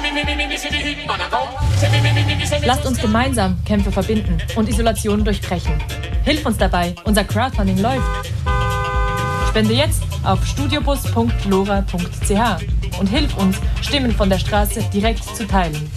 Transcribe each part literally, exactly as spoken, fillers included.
Lasst uns gemeinsam Kämpfe verbinden und Isolation durchbrechen. Hilf uns dabei, unser Crowdfunding läuft. Spende jetzt auf studiobus punkt lora punkt c h und hilf uns, Stimmen von der Straße direkt zu teilen.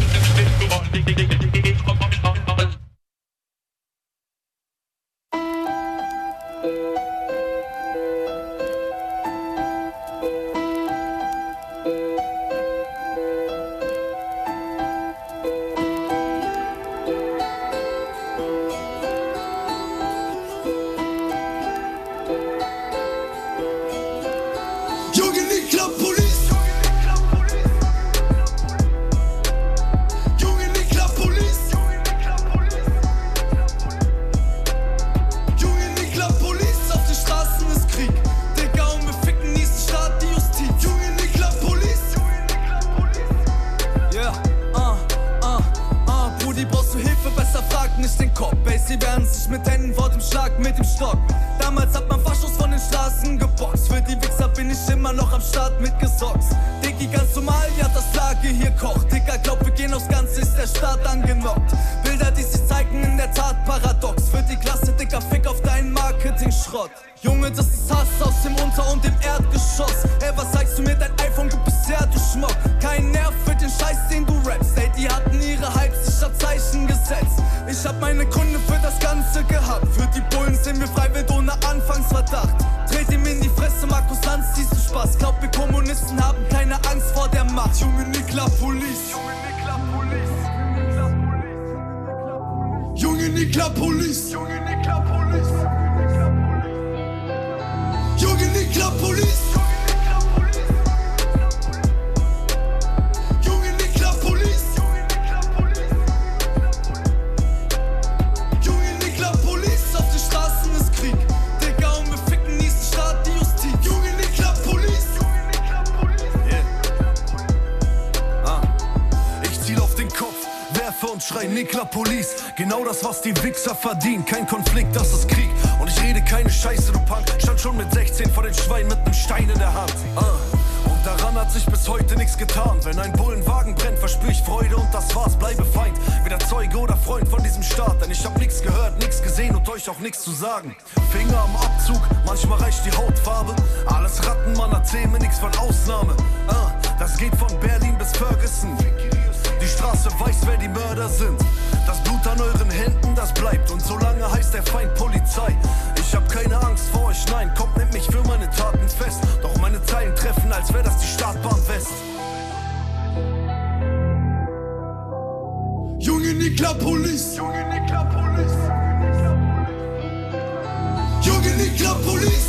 Verdient. Kein Konflikt, das ist Krieg. Und ich rede keine Scheiße, du Punk. Stand schon mit sechzehn vor den Schweinen mit nem Stein in der Hand. Uh. Und daran hat sich bis heute nichts getan. Wenn ein Bullenwagen brennt, verspür ich Freude und das war's, bleibe Feind. Weder Zeuge oder Freund von diesem Staat. Denn ich hab nichts gehört, nichts gesehen und euch auch nichts zu sagen. Finger am Abzug, manchmal reicht die Hautfarbe. Alles Ratten, man erzähl mir nichts von Ausnahme. Uh. Das geht von Berlin bis Ferguson. Die Straße weiß, wer die Mörder sind. Das Blut an euren Händen, das bleibt. Und solange heißt der Feind Polizei. Ich hab keine Angst vor euch, nein, kommt mit mich für meine Taten fest. Doch meine Zeilen treffen, als wär das die Startbahn West. Junge Nikla Police, Junge Nikla Police, Junge Nikla Police.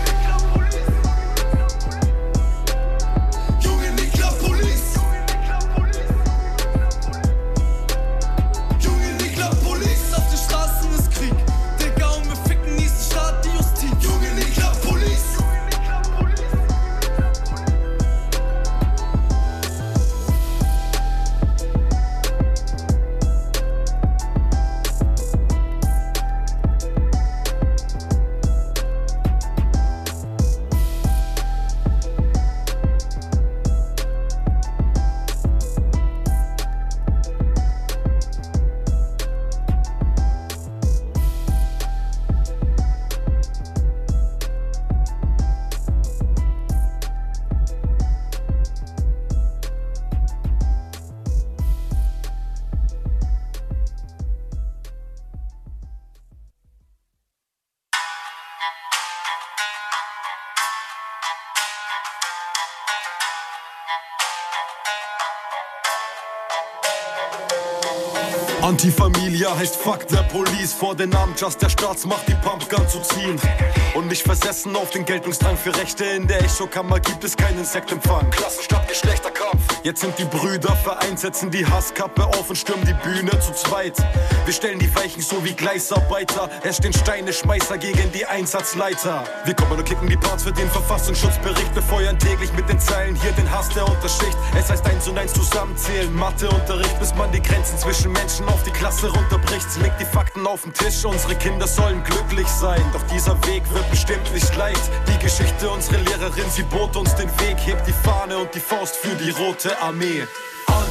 Antifamilia heißt Fuck der Police. Vor den Namen Just der Staatsmacht die Pumpgun zu ziehen. Und mich versessen auf den Geltungsdrang für Rechte. In der Echokammer gibt es keinen Sektempfang. Klassen statt Geschlechterkampf. Jetzt sind die Brüder vereint, setzen die Hasskappe auf und stürmen die Bühne zu zweit. Wir stellen die Weichen so wie Gleisarbeiter. Es stehen Steine, Schmeißer gegen die Einsatzleiter. Wir kommen und kicken die Parts für den Verfassungsschutzbericht. Befeuern täglich mit den Zeilen hier den Hass der Unterschicht. Es heißt eins und eins zusammenzählen, Matheunterricht, bis man die Grenzen zwischen Menschen auf die Klasse runterbricht. Sie legt die Fakten auf den Tisch, unsere Kinder sollen glücklich sein. Doch dieser Weg wird bestimmt nicht leicht. Die Geschichte, unsere Lehrerin, sie bot uns den Weg. Hebt die Fahne und die Faust für die Rote Armee.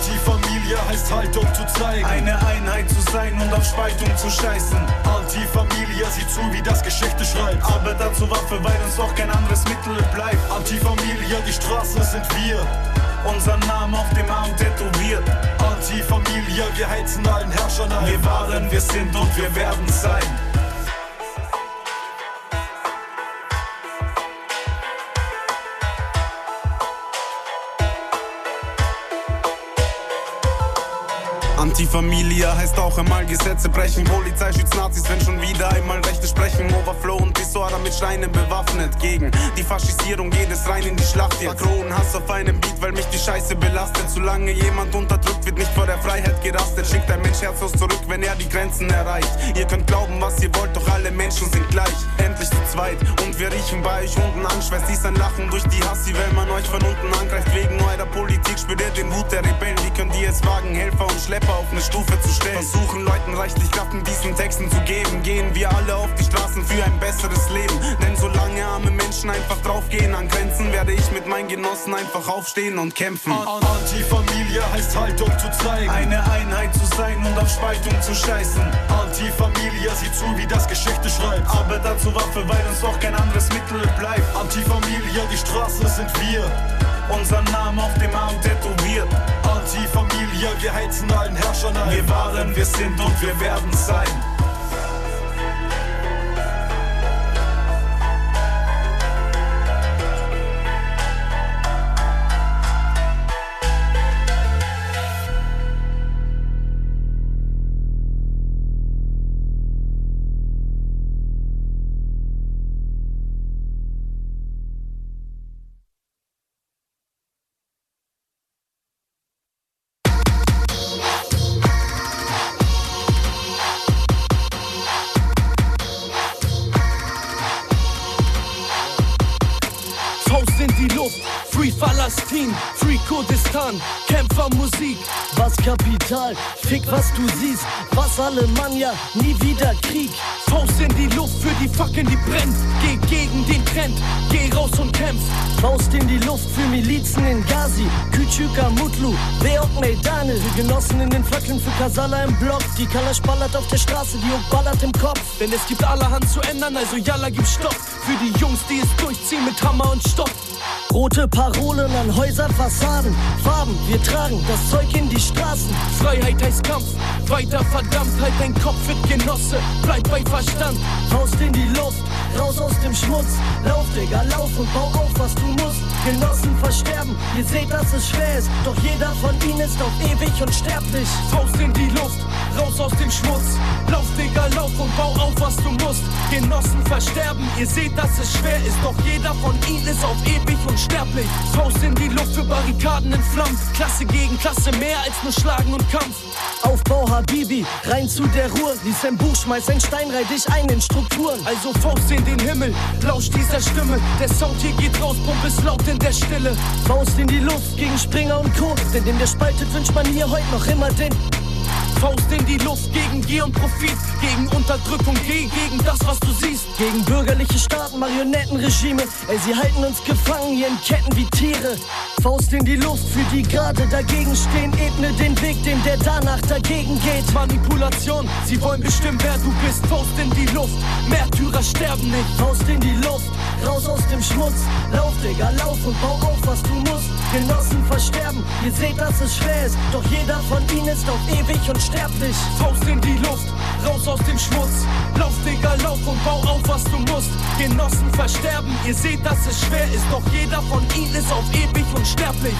Antifamilie heißt Haltung zu zeigen, eine Einheit zu sein und auf Spaltung zu scheißen. Antifamilie sieht zu, wie das Geschichte schreibt, aber dazu Waffe, weil uns doch kein anderes Mittel bleibt. Antifamilie, die Straße sind wir, unser Name auf dem Arm tätowiert. Antifamilie, wir heizen allen Herrschern ein. Wir waren, wir sind und wir werden sein. Antifamilie heißt auch einmal Gesetze brechen, Polizei schützt Nazis, wenn schon wieder einmal Rechte sprechen. Overflow und Disorder mit Steinen bewaffnet gegen die Faschisierung, geht es rein in die Schlacht jetzt. Makronen Hass auf einem Beat, weil mich die Scheiße belastet. Solange jemand unterdrückt, wird nicht vor der Freiheit gerastet. Schickt ein Mensch herzlos zurück, wenn er die Grenzen erreicht. Ihr könnt glauben, was ihr wollt, doch alle Menschen sind gleich. Endlich zu zweit und wir riechen bei euch unten an. Schweißt dies ein Lachen durch die Hassi, wenn man euch von unten angreift. Wegen eurer Politik spürt ihr den Wut der Rebellen. Wie könnt ihr es wagen, Helfer und Schlepper auf eine Stufe zu stellen? Versuchen Leuten reichlich Kraft in diesen Texten zu geben. Gehen wir alle auf die Straßen für ein besseres Leben. Denn solange arme Menschen einfach draufgehen an Grenzen, werde ich mit meinen Genossen einfach aufstehen und kämpfen. Antifamilie heißt Haltung zu zeigen, eine Einheit zu sein und auf Spaltung zu scheißen. Antifamilie sieht zu, wie das Geschichte schreibt, aber dazu Waffe, weil uns doch kein anderes Mittel bleibt. Antifamilie, die Straße sind wir, unser Name auf dem Arm tätowiert. Antifamilie, wir heizen allen Herrschern ein. Wir waren, wir sind und wir werden sein. Free Palästin, Free Kurdistan, Kämpfermusik. Was Kapital, fick was du siehst, was alle Mann, ja, nie wieder Krieg. Faust in die Luft für die Fackeln, die brennt. Geh gegen den Trend, geh raus und kämpf. Faust in die Luft für Milizen in Ghazi, Küçük Mutlu, Beok Meydane. Die Genossen in den Fackeln für Kasala im Block. Die Kalasch ballert auf der Straße, die Juk ballert im Kopf. Denn es gibt allerhand zu ändern, also Yalla, gib Stopp. Für die Jungs, die es durchziehen mit Hammer und Stock. Rote Parolen an Häuserfassaden, Farben, wir tragen das Zeug in die Straßen. Freiheit heißt Kampf, weiter verdammt, halt dein Kopf fit, Genosse, bleib bei Verstand. Faust in die Luft, raus aus dem Schmutz. Lauf, Digga, lauf und bau auf, was du musst. Genossen versterben, ihr seht, dass es schwer ist, doch jeder von ihnen ist auf ewig unsterblich. Faust in die Luft, raus aus dem Schmutz. Lauf, Digga, lauf und bau auf, was du musst. Genossen versterben, ihr seht, dass es schwer ist, doch jeder von ihnen ist auf ewig unsterblich. Faust in die Luft für Barrikaden in Flammen. Klasse gegen Klasse, mehr als nur Schlagen und Kampf. Aufbau Habibi, rein zu der Ruhe. Lies ein Buch, schmeiß ein Stein, reih dich ein in Strukturen. Also Faust in den Himmel, lausch dieser Stimme. Der Sound hier geht raus, Pump ist laut in der Stille. Faust in die Luft gegen Springer und Co. Denn dem der spaltet, wünscht man hier heute noch immer den. Faust in die Luft gegen Gier und Profit, gegen Unterdrückung, geh gegen das, was du siehst. Gegen bürgerliche Staaten, Marionettenregime, ey, sie halten uns gefangen hier in Ketten wie Tiere. Faust in die Luft für die gerade dagegen stehen, ebne den Weg, den der danach dagegen geht. Manipulation, sie wollen bestimmen, wer du bist. Faust in die Luft, Märtyrer sterben nicht. Faust in die Luft, raus aus dem Schmutz. Lauf, Digga, lauf und bau auf, was du musst. Genossen versterben, ihr seht, dass es schwer ist, doch jeder von ihnen ist auf ewig und sterblich. Faust in die Luft, raus aus dem Schmutz. Lauf, Digga, lauf und bau auf, was du musst. Genossen versterben, ihr seht, dass es schwer ist, doch jeder von ihnen ist auf ewig unsterblich.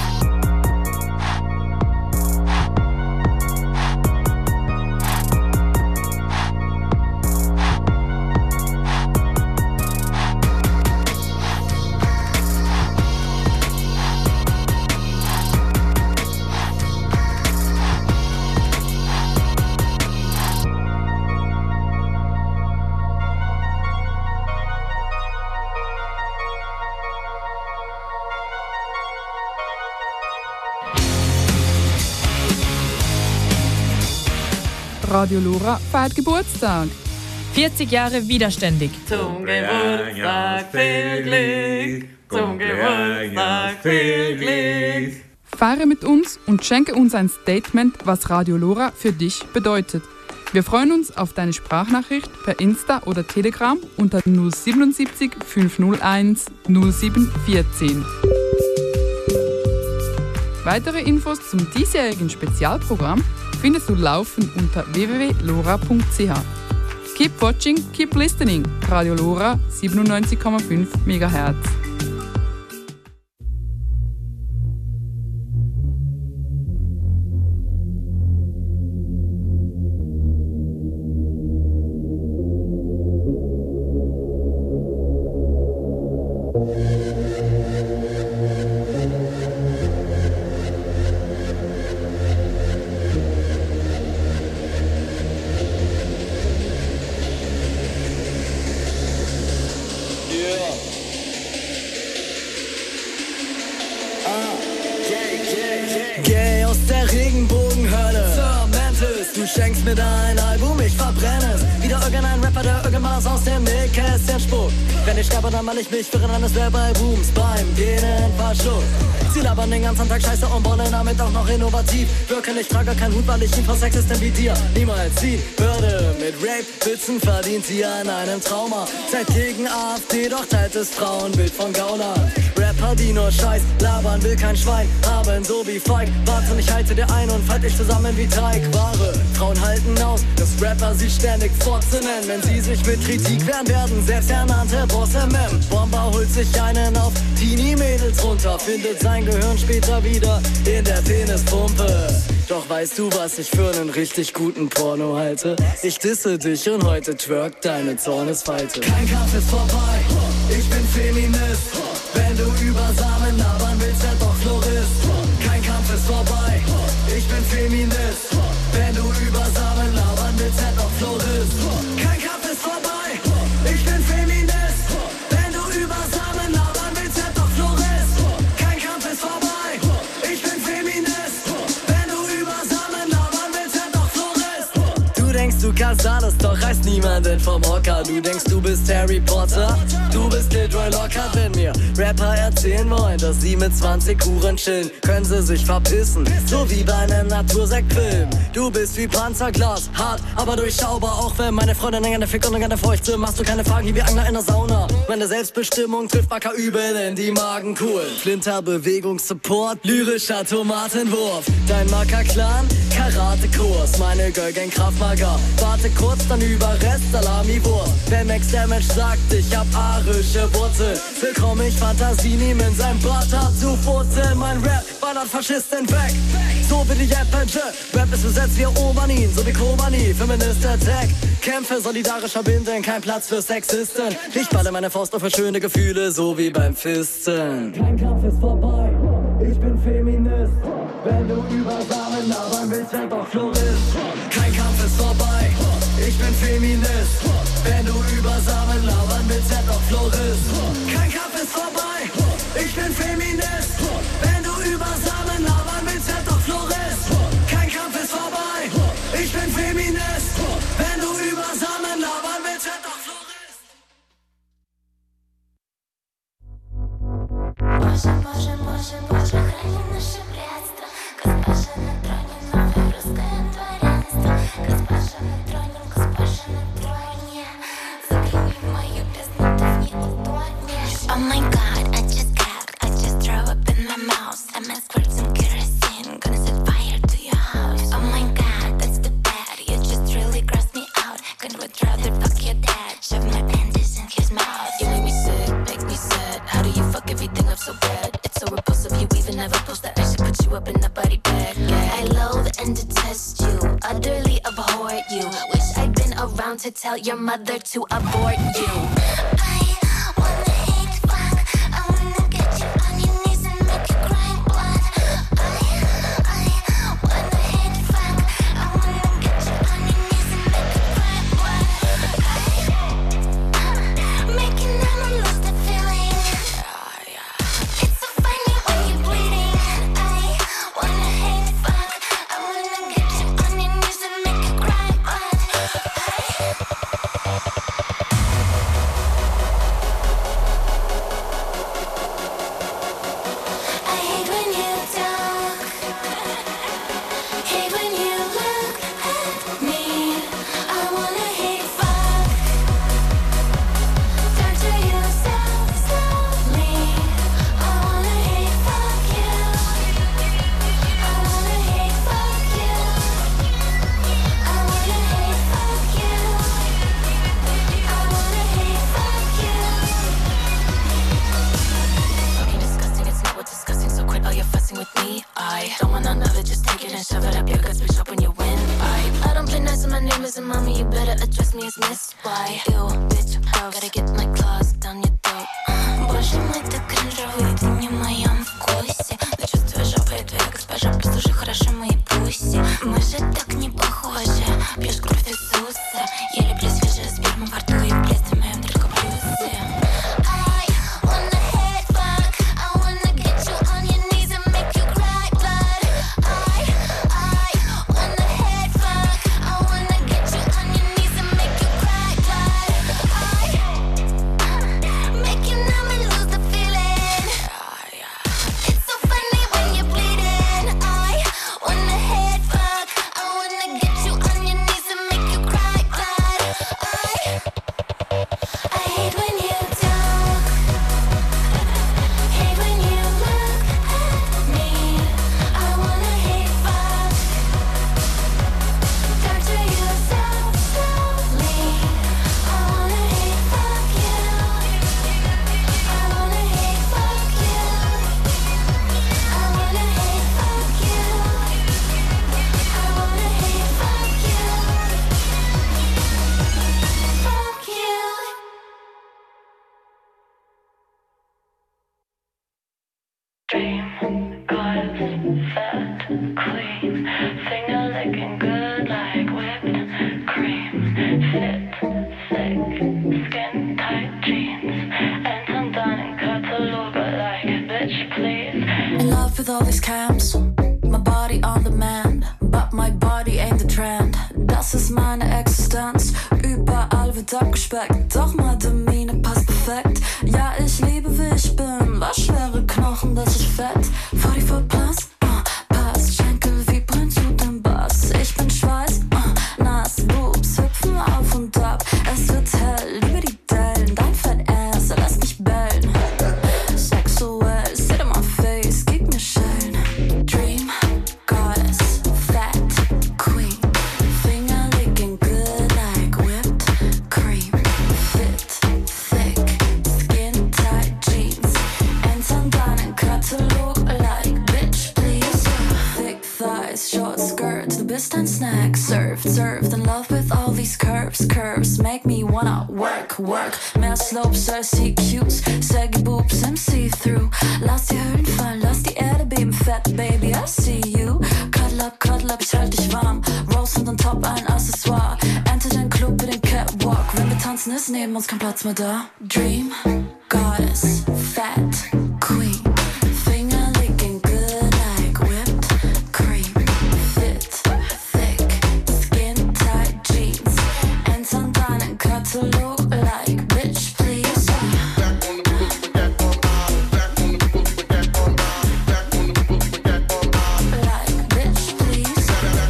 Radio Lora feiert Geburtstag. vierzig Jahre widerständig. Zum Geburtstag viel Glück, zum Geburtstag viel Glück. Feiere mit uns und schenke uns ein Statement, was Radio Lora für dich bedeutet. Wir freuen uns auf deine Sprachnachricht per Insta oder Telegram unter null sieben sieben fünf null eins null sieben eins vier. Weitere Infos zum diesjährigen Spezialprogramm findest du laufend unter w w w punkt lora punkt c h. Keep watching, keep listening. Radio Lora siebenundneunzig Komma fünf Megahertz. Geh aus der Regenbogenhölle. Cementis, du schenkst mir dein Album, ich verbrenne es. Wieder irgendein Rapper, der irgendwas aus dem Nähkästchen spuckt. Wenn ich sterbe, dann mal ich mich während eines Werbealbums beim Genen verschluckt. Sie labern den ganzen Tag Scheiße und wollen damit auch noch innovativ wirken. Ich trage keinen Hut, weil ich ihn vor Sexisten wie dir niemals ziehen würde. Mit Rape-Witzen verdient sie an einem Trauma. Seid gegen A f D, doch teilt das Frauenbild von Gaunern. Rapper, die nur Scheiß labern, will kein Schwein haben, so wie Feig. Warte, ich halte dir ein und falte dich zusammen wie Teigware. Frauen halten aus, dass Rapper sie ständig Fotze nennen. Wenn sie sich mit Kritik wehren, werden selbsternannte Bosse Mem. Bomber holt sich einen auf Teenie-Mädels runter, findet sein Gehirn später wieder in der Penispumpe. Doch weißt du, was ich für einen richtig guten Porno halte? Ich disse dich und heute twerkt deine Zornesfalte. Kein Kampf ist vorbei, ich bin Feminist. Wenn du über Samen labern willst, werd doch Florist. Kein Kampf ist vorbei, ich bin Feminist. Wenn du über Samen labern willst, werd doch Florist. Kein Kampf ist vorbei, ich bin Feminist. Wenn du über Samen labern willst, werd doch Florist. Kein Kampf ist vorbei, ich bin Feminist. Wenn du über Samen labern willst, werd doch Florist. Du denkst, du kannst alles, doch reißt niemanden vom Hocker. Du denkst, du bist Harry Potter, du bist Leroy Lockhart. Wenn mir Rapper erzählen wollen, dass sie mit zwanzig Huren chillen, können sie sich verpissen, so wie bei einem Natursektfilm. Du bist wie Panzerglas, hart, aber durchschaubar. Auch wenn meine Freundin gerne fickt und gerne feucht sind, machst du keine Fragen wie Angler in der Sauna. Meine Selbstbestimmung trifft Backer übel in die Magenkuhl. Flinterbewegungssupport, lyrischer Tomatenwurf. Dein Macker-Clan, Karate-Kurs. Meine Girl-Gang Kraftmager. Warte kurz, dann Überrest, Salami-Wurst. Wer Max Damage sagt, ich hab arische Wurzeln, willkommen, ich Fantasie nehm in seinem Bart hat zu Wurzeln. Mein Rap ballert Faschisten weg, so wie die Apple. Rap ist besetzt wie Omanin, so wie Kobani. Feminist Attack, Kämpfe solidarisch verbinden, kein Platz für Sexisten. Ich balle meine Faust auf für schöne Gefühle, so wie beim Fisten. Kein Kampf ist vorbei, ich bin Feminist. Wenn du über Samen labern willst, werd doch Florist. Kein Kampf ist vorbei, ich bin Feminist. Wenn du über Samen labern willst, werd doch Florist. Kein Kampf ist vorbei, ich bin Feminist. Wenn du über Samen labern willst, werd doch Florist. Kein Kampf ist vorbei, ich bin Feminist. Wenn du über Samen labern willst, werd doch Florist. Боже, Боже, Боже, Боже, храни наше братство. Госпожа на троне, новое русское дворянство. Госпожа на троне, госпожа на троне. Загляни в мою бездну, ты в ней утонешь. Oh my God, I just got, I just throw up in my mouth. I'm gonna squirt some kerosene, gonna set fire to your house. Oh my God, that's the bad, you just really grossed me out. Gonna would rather fuck your dad, shove my panties in his mouth. You make me sick, make me sad. How do you fuck everything up so bad? It's so repulsive, you even have a post that I should put you up in a body bag. Yeah. I loathe and detest you, utterly abhor you. Wish I'd been around to tell your mother to abort you. I wanna hate fuck, I wanna get you on your knees and make you cry blood. I, I wanna hate fuck, I wanna get you on your knees and make you cry blood. I, making them lose the feeling. It's so funny when you're bleeding. I wanna hate fuck, I wanna get you on your knees and make you cry blood. I, gotta get my claws down your throat. Боже мой, ты кринжовый, ты не в моем вкусе. Но чувствую жопой твоя госпожа, послушай хорошо мои пуси. Мы же так не похожи, пьешь кровь Иисуса. Я люблю свежую сперму во рту и в блеске моем только плюсы. Abgespeckt, doch Madamine passt perfekt. Ja, ich liebe wie ich bin, was schwere Knochen, das ist fett. vierundvierzig plus, uh, passt, Schenkel vibrieren zu dem Bass. Ich bin Schweiß, uh, nass, Boobs hüpfen auf und ab. Es wird hell, liebe die Dellen, dein Fett Ass, er lässt mich bellen. Sexuell, sit in my face, gib mir Schellen. Dream, Goddess, Fat, Queen, Finger licking good like whipped cream. Fit, thick, skin tight jeans. Enter deinen Katalog like bitch please. Thick thighs, short skirt, du bist ein Snack. Surfed, surfed in love with all these curves. Curves make me wanna work, work. Mehr Slopes als C Qs. Saggy boobs im See-through. Lass die Hüllen fallen, lass die Erde beben. Fat baby, I see you. Cuddle up, cuddle up, ich halt dich warm. Rose und on top ein Accessoire. Enter den Club mit den Catwalk. Wenn wir tanzen, ist neben uns kein Platz mehr da. Dream, Goddess, Fat, Queen. Finger licking good like whipped cream. Fit, thick, skin tight jeans. Enter deinen Katalog like bitch please. Like bitch please.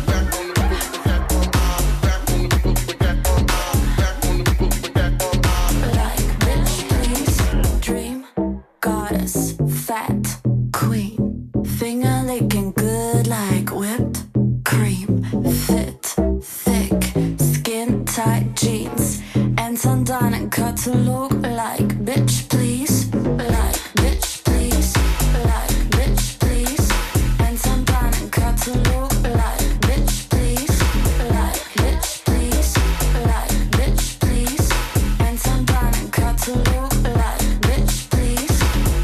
Like bitch please. Dream, Goddess, Fat, Queen. Finger licking good like whipped cream. Fit, thick, skin tight jeans. Enter deinen Katalog like bitch please. Like bitch please. Like bitch please. Enter deinen Katalog like bitch please. Like bitch please. Like bitch please. Enter deinen Katalog like bitch please.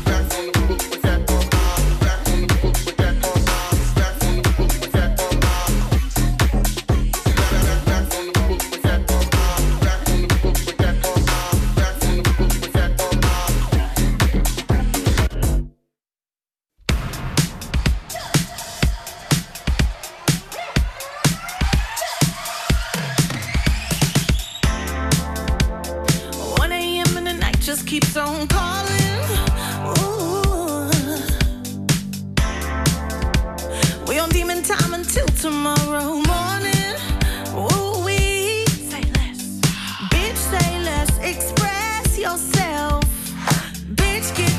one a.m. and the night just keeps on calling. Ooh. We on demon time until tomorrow morning. Ooh, we say less. Bitch, say less. Express yourself. Bitch, get